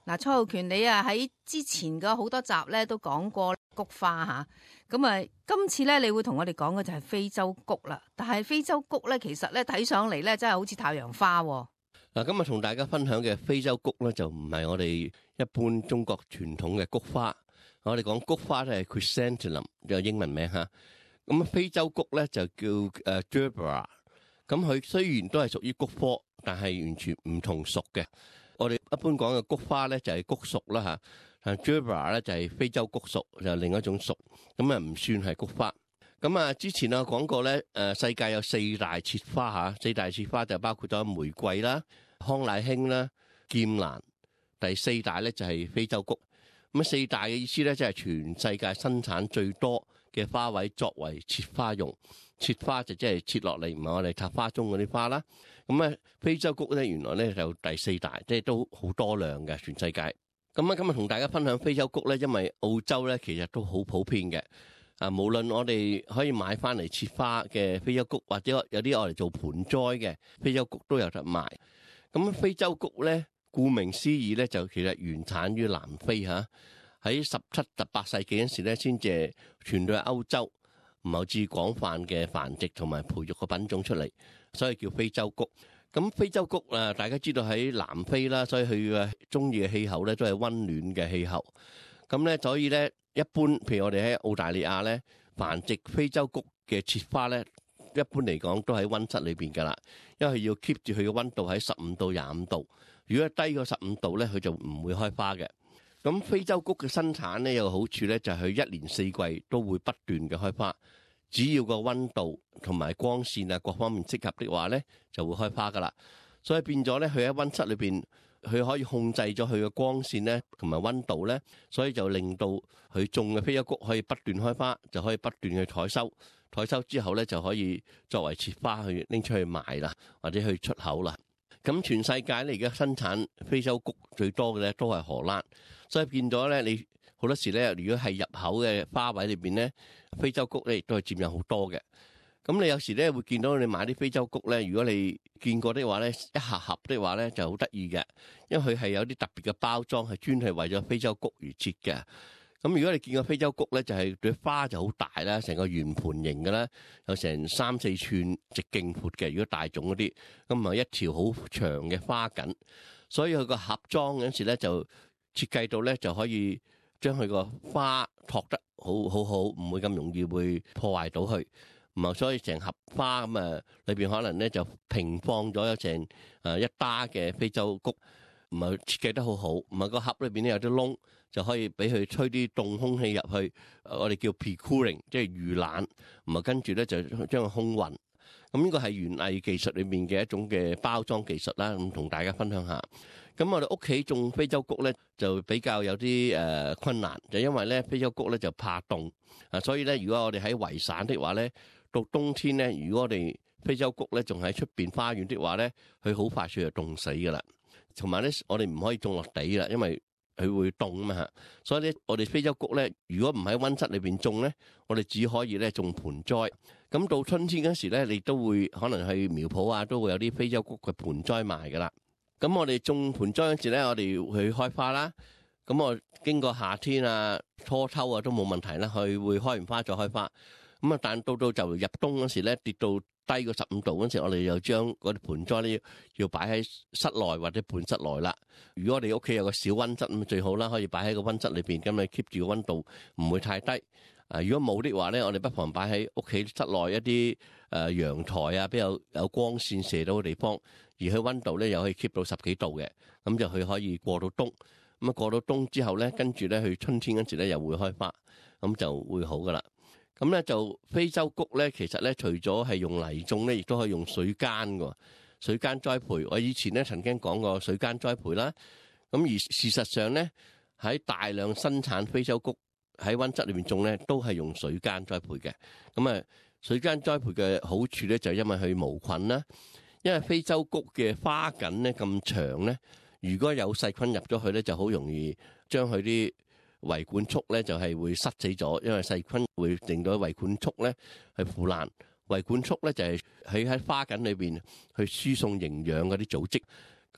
嗱，蔡浩權你啊喺之前嘅好多集咧都講過菊花吓，咁啊今次咧你會同我哋講嘅就係非洲菊啦。但係非洲菊咧其實咧睇上嚟咧真係好似太陽花。 嗱，今日同大家分享嘅非洲菊咧就唔係我哋一般中國傳統嘅菊花，我哋講菊花咧係 chrysanthemum 有英文名吓。咁非洲菊咧就叫gerbera， 咁佢雖然都係屬於菊科，但係完全唔同屬嘅。我哋一般講嘅菊花咧就係菊屬啦吓，但 gerbera 咧就係非洲菊屬，就係另一種屬，咁啊唔算係菊花。咁啊之前我講過咧，世界有四大切花吓，四大切花就包括咗玫瑰啦、康乃馨啦、劍蘭，第四大咧就係非洲菊。咁四大嘅意思咧，即係全世界生產最多嘅花卉作為切花用。切花就即係切落嚟，唔係我哋插花中嗰啲花啦。咁啊，非洲菊咧原來咧就第四大，即係都好多量嘅全世界。咁啊，今日同大家分享非洲菊咧，因為澳洲咧其實都好普遍嘅。啊，無論我哋可以買翻嚟切花嘅非洲菊，或者有啲我哋做盆栽嘅非洲菊都有得賣。咁非洲菊咧，顧名思義咧，就其實原產於南非嚇。喺17、18世紀嗰時咧，先至傳到去歐洲，唔係至廣泛嘅繁殖同埋培育嘅品種出嚟，所以叫非洲菊。咁非洲菊啊，大家知道喺南非啦，所以佢嘅中意嘅氣候咧都係溫暖嘅氣候。咁咧，所以咧一般，譬如我哋喺澳大利亞咧繁殖非洲菊嘅切花咧，一般嚟講都喺溫室裏邊噶啦，因為要 keep 住佢嘅溫度喺15到25度。如果低過15度咧，佢就唔會開花嘅。咁非洲菊嘅生產咧有個好處咧，就係佢一年四季都會不斷嘅開花，只要個溫度同埋光線啊各方面適合的話咧，就會開花噶啦。所以變咗咧，佢喺溫室裏邊，佢可以控制咗佢嘅光線咧同埋溫度咧，所以就令到佢種嘅非洲菊可以不斷開花，就可以不斷去採收。採收之後咧就可以作為切花去拎出去賣啦，或者去出口啦。咁全世界咧而家生產非洲菊最多嘅咧都係荷蘭，所以變咗咧你好多時咧，如果係入口嘅花卉裏邊咧，非洲菊咧亦都係佔有好多嘅。咁你有時咧會見到你買啲非洲菊咧，如果你見過的話咧，一盒盒的話咧就好得意嘅，因為佢係有啲特別嘅包裝，係專係為咗非洲菊而設嘅。咁如果你見過非洲菊咧，就係對花就好大啦，成個圓盤形嘅啦，有成3、4寸直徑闊嘅。如果大種嗰啲，咁啊一條好長嘅花梗，所以佢個盒裝嗰陣時咧就設計到咧就可以將佢個花托得好好，唔會咁容易會破壞到佢。唔係，所以成盒花咁啊，裏邊可能咧就平放咗有成一打嘅非洲菊。唔係設計得好好，唔係個盒裏邊咧有啲窿，就可以俾佢吹啲凍空氣入去，我哋叫 pre-cooling， 即係預冷，唔係跟住咧就將佢空運。咁呢個係園藝技術裏面嘅一種嘅包裝技術啦，咁同大家分享下。咁我哋屋企種非洲菊咧就比較有啲困難，就因為咧非洲菊咧就怕凍啊，所以咧如果我哋喺維省的話咧，到冬天咧，如果我哋非洲菊咧仲喺出邊花園的話咧，佢好快脆就凍死噶啦。同埋咧，我哋唔可以種落地啦，因為佢會凍啊嘛嚇。所以咧，我哋非洲菊咧，如果唔喺溫室裏邊種咧，我哋只可以咧種盆栽。咁到春天嗰時咧，你都會可能去苗圃啊，都會有啲非洲菊嘅盆栽賣噶啦。咁我哋種盆栽嗰時咧，我哋去開花啦。咁我經過夏天啊、初秋啊都冇問題啦，佢會開完花再開花。咁啊，但到就入冬嗰時咧，跌到低過15度嗰時，我哋又將嗰啲盆栽咧要擺喺室內或者半室內啦。如果我哋屋企有個小溫室咁最好啦，可以擺喺個溫室裏邊，咁你 keep 住個溫度唔會太低。如果冇的話咧，我哋不妨擺喺屋企室內一啲陽台啊，比較有光線射到嘅地方，而佢溫度咧又可以 keep 到10幾度嘅，咁就佢可以過到冬。咁啊過到冬之後咧，跟住咧去春天嗰時咧又會開花，咁就會好噶啦。咁咧就非洲菊咧，其實咧除咗係用泥種咧，亦都可以用水耕嘅。水耕栽培，我以前咧曾經講過水耕栽培啦。咁而事實上咧，喺大量生產非洲菊喺溫室裏面種咧，都係用水耕栽培嘅。咁啊，水耕栽培嘅好處咧，就係因為佢無菌啦。因為非洲菊嘅花梗咧咁長咧，如果有細菌入咗去咧，就好容易將佢啲維管束咧就係會塞死咗，因為細菌會令到維管束咧係腐爛。維管束咧就係喺花梗裏邊去輸送營養嗰啲組織。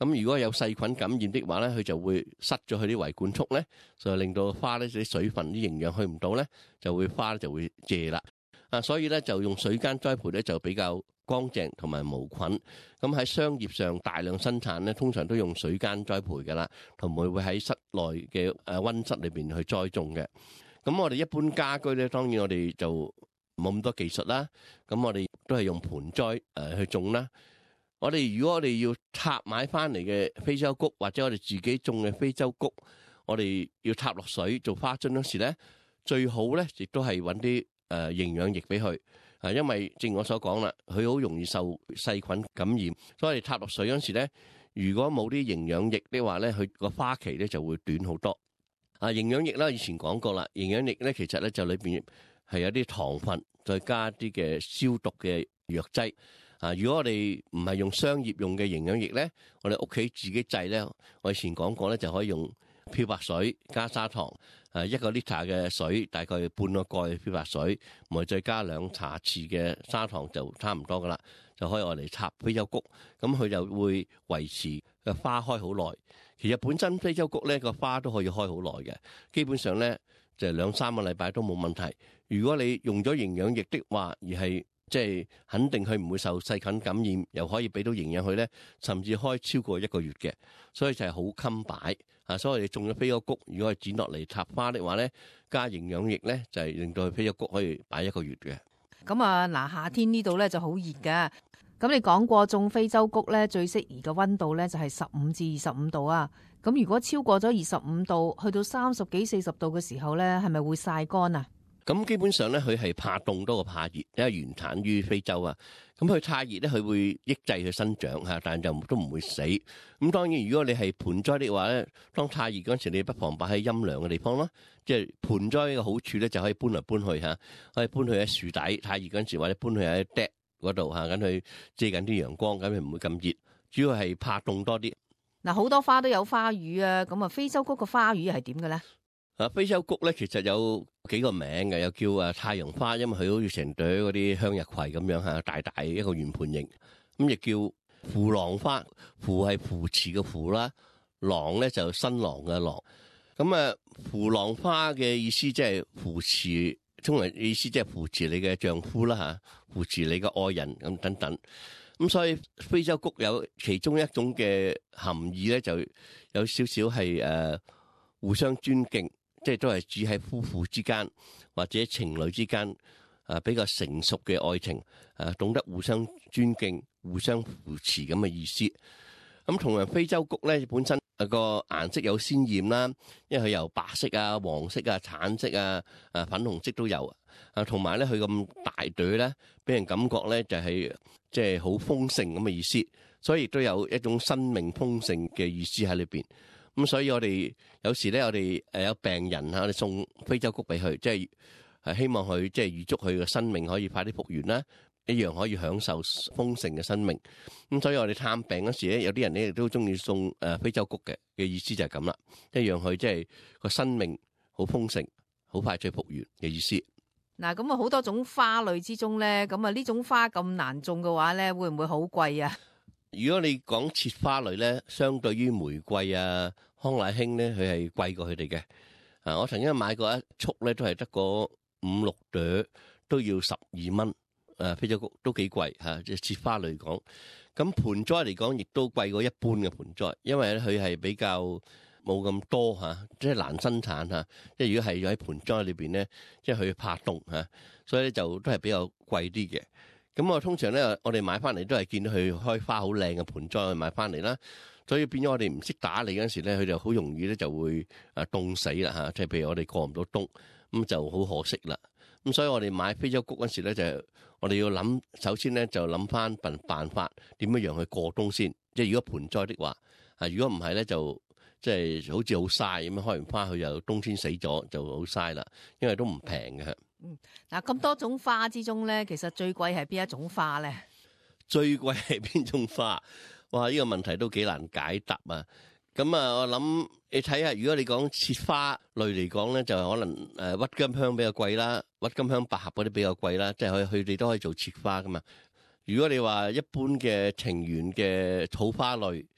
咁如果有細菌感染的話咧，佢就會塞咗佢啲維管束咧，就令到花咧啲水分啲營養去唔到咧，就會花就會謝啦。所以咧就用水間栽培咧就比較乾淨同埋無菌。咁喺商業上大量生產咧，通常都用水間栽培㗎啦，同埋會喺室內嘅溫室裏邊去栽種嘅。咁我哋一般家居咧，當然我哋就冇咁多技術啦。咁我哋都係用盆栽去種啦。如果我哋要買翻嚟嘅非洲菊，或者我哋自己種嘅非洲菊，我哋要插落水做花樽嗰時咧，最好咧亦都係揾啲營養液俾佢。因為正如我所講啦，佢好容易受細菌感染，所以插落水嗰時咧，如果冇啲營養液的話咧，佢個花期咧就會短好多。營養液啦，以前講過啦，營養液咧其實咧就裏邊係有啲糖分，再加啲嘅消毒嘅藥劑。如果我哋唔係用商業用嘅營養液咧，我哋屋企自己製咧，我以前講過咧，就可以用漂白水加砂糖，1個 liter 嘅水，大概半個蓋漂白水，咪再加2茶匙嘅砂糖就差唔多噶啦，就可以我嚟插非洲菊，咁佢就會維持個花開好耐。其實本身非洲菊咧個花都可以開好耐嘅，基本上咧就2-3個禮拜都冇問題。如果你用咗營養液的話，而係即係肯定佢唔會受細菌感染，又可以俾到營養佢咧，甚至開超過1個月嘅，所以就係好襟擺。所以你種咗非洲菊，如果係剪落嚟插花的話咧，加營養液咧就係令到佢非洲菊可以擺1個月嘅。 咁啊，嗱，夏天呢度咧就好熱㗎。咁你講過種非洲菊咧最適宜嘅溫度咧就係15至25度啊。咁如果超過咗25度，去到30幾40度嘅時候咧，係咪會曬乾啊？ 咁基本上咧，佢係怕凍多過怕熱，因為原產於非洲啊。咁佢太熱咧，佢會抑制佢生長嚇，但就都唔會死。咁當然，如果你係盆栽的話咧，當太熱嗰陣時，你不妨擺喺陰涼嘅地方啦。即係盆栽嘅好處咧，就可以搬來搬去嚇，可以搬去喺樹底。太熱嗰陣時，或者搬去喺 deck 嗰度嚇，咁佢遮緊啲陽光，咁佢唔會咁熱。主要係怕凍多啲。 嗱，好多花都有花語啊，咁啊，非洲菊個花語係點嘅咧？ 非洲菊咧，其實有幾個名嘅，有叫太陽花，因為佢好似成朵嗰啲向日葵咁樣嚇，大大一個圓盤形。咁亦叫扶郎花，扶係扶持嘅扶啦，郎咧就新郎嘅郎。咁扶郎花嘅意思即係扶持，中文意思即係扶持你嘅丈夫啦嚇，扶持你嘅愛人咁等等。咁所以非洲菊有其中一種嘅含義咧，就有少少係互相尊敬。即係都係指喺夫婦之間或者情侶之間比較成熟嘅愛情，懂得互相尊敬、互相扶持咁嘅意思。咁同樣非洲菊咧本身個顏色有鮮豔啦，因為佢有白色啊、黃色啊、橙色啊、粉紅色都有。同埋咧佢咁大朵咧，俾人感覺咧就係即係好豐盛咁嘅意思，所以亦都有一種生命豐盛嘅意思喺裏邊。咁所以我哋有時咧，我哋有病人我哋送非洲菊俾佢，即係希望佢即係預祝佢嘅生命可以快啲復原啦，一樣可以享受豐盛嘅生命。咁所以我哋探病嗰時咧，有啲人咧亦都中意送非洲菊嘅意思就係咁啦，一樣佢即係個生命好豐盛，好快脆復原嘅意思。 嗱，咁啊好多種花類之中咧，咁啊呢種花咁難種嘅話咧，會唔會好貴啊？ 如果你講切花類咧，相對於玫瑰啊、康乃馨咧，佢係貴過佢哋嘅。我曾經買過一束咧，都係得個5-6朵，都要12蚊。非洲菊都幾貴嚇，即係切花類講。咁盆栽嚟講，亦都貴過一般嘅盆栽，因為咧佢係比較冇咁多嚇，即係難生產嚇。即係如果係喺盆栽裏邊咧，即係佢怕凍嚇，所以咧就都係比較貴啲嘅。咁我通常咧，我哋買翻嚟都係見到佢開花好靚嘅盆栽去買翻嚟啦，所以變咗我哋唔識打理嗰陣時咧，佢就好容易咧就會凍死啦嚇，即係譬如我哋過唔到冬，咁就好可惜啦。咁所以我哋買非洲菊嗰陣時咧，就我哋要諗，首先咧就諗翻辦法點樣讓佢過冬先。即係如果盆栽的話，如果唔係咧就即係好似好嘥咁樣，開完花佢又冬天死咗就好嘥啦，因為都唔平嘅。 嗱，咁多種花之中咧，其實最貴係邊一種花咧？ 最貴係邊種花？哇！呢個問題都幾難解答啊！咁我諗你睇下，如果你講切花類嚟講咧，就可能鬱金香比較貴啦，鬱金香、百合嗰啲比較貴啦，即係佢哋都可以做切花噶嘛。如果你話一般嘅庭園嘅草花類，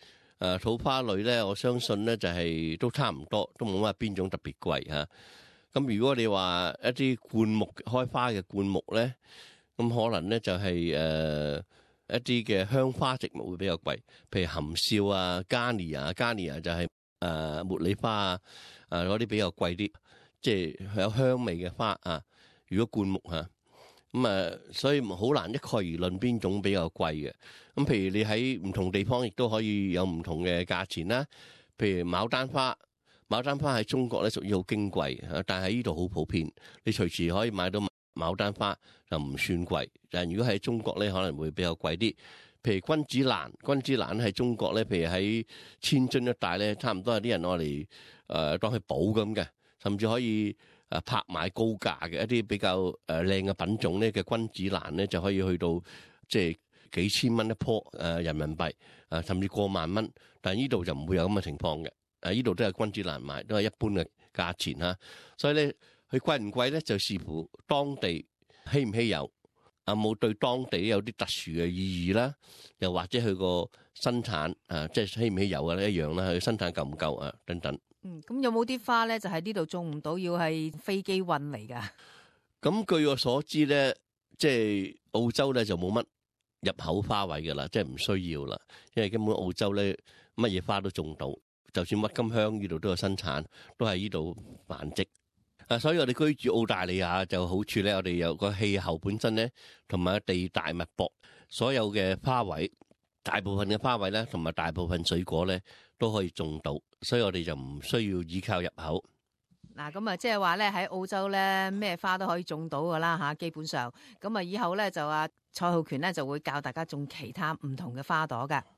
土花類咧，我相信咧就係都差唔多，都冇乜邊種特別貴嚇。咁如果你話一啲灌木開花嘅灌木咧，咁可能咧就係一啲嘅香花植物會比較貴，譬如含笑啊、加尼亞就係茉莉花啊，嗰啲比較貴啲，即係有香味嘅花啊。如果灌木嚇，咁所以好難一概而論邊種比較貴嘅。咁譬如你喺唔同地方亦都可以有唔同嘅價錢啦。譬如牡丹花喺中國咧屬於好矜貴，但係喺呢度好普遍，你隨時可以買到牡丹花就唔算貴。但係如果喺中國咧可能會比較貴啲。譬如君子蘭喺中國咧，譬如喺千津一帶咧，差唔多有啲人攞嚟當佢寶咁嘅，甚至可以拍賣高價嘅一啲比較靚嘅品種咧嘅君子蘭咧，就可以去到即係幾千蚊一樖人民幣，甚至過萬蚊。但係呢度就唔會有咁嘅情況嘅。呢度都係君子蘭賣，都係一般嘅價錢嚇。所以咧，佢貴唔貴咧，就視乎當地稀唔稀有，冇對當地有啲特殊嘅意義啦，又或者佢個生產即係稀唔稀有嘅一樣啦，佢生產夠唔夠啊等等。 咁有冇啲花咧就喺呢度種唔到，要係飛機運嚟㗎？ 咁據我所知咧，即係澳洲咧就冇乜入口花位㗎啦，即係唔需要啦，因為根本澳洲咧乜嘢花都種到，就算鬱金香呢度都有生產，都係呢度繁殖。所以我哋居住澳大利亞就好處咧，我哋有個氣候本身咧，同埋地大物博，所有嘅花卉，大部分嘅花卉咧，同埋大部分水果咧都可以種到，所以我哋就唔需要依靠入口。 嗱，咁啊，即係話咧喺澳洲咧，咩花都可以種到噶啦嚇，基本上。咁啊，以後咧就蔡浩權咧就會教大家種其他唔同嘅花朵噶。